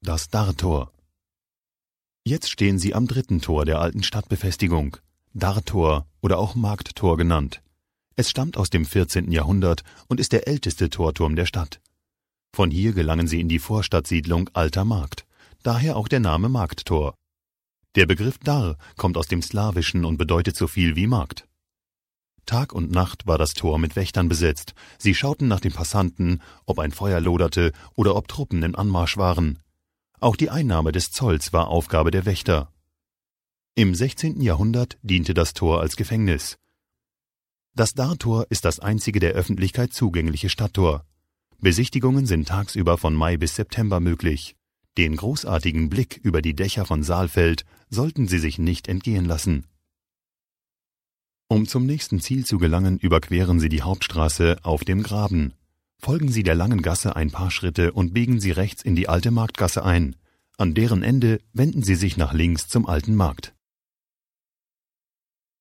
das Dartor. Jetzt stehen sie am dritten Tor der alten Stadtbefestigung, Dartor oder auch Markttor genannt. Es stammt aus dem 14. Jahrhundert und ist der älteste Torturm der Stadt. Von hier gelangen sie in die Vorstadtsiedlung Alter Markt, daher auch der Name Markttor. Der Begriff Dar kommt aus dem Slawischen und bedeutet so viel wie Markt. Tag und Nacht war das Tor mit Wächtern besetzt. Sie schauten nach den Passanten, ob ein Feuer loderte oder ob Truppen im Anmarsch waren. Auch die Einnahme des Zolls war Aufgabe der Wächter. Im 16. Jahrhundert diente das Tor als Gefängnis. Das Dartor ist das einzige der Öffentlichkeit zugängliche Stadttor. Besichtigungen sind tagsüber von Mai bis September möglich. Den großartigen Blick über die Dächer von Saalfeld sollten Sie sich nicht entgehen lassen. Um zum nächsten Ziel zu gelangen, überqueren Sie die Hauptstraße auf dem Graben. Folgen Sie der langen Gasse ein paar Schritte und biegen Sie rechts in die alte Marktgasse ein. An deren Ende wenden Sie sich nach links zum alten Markt.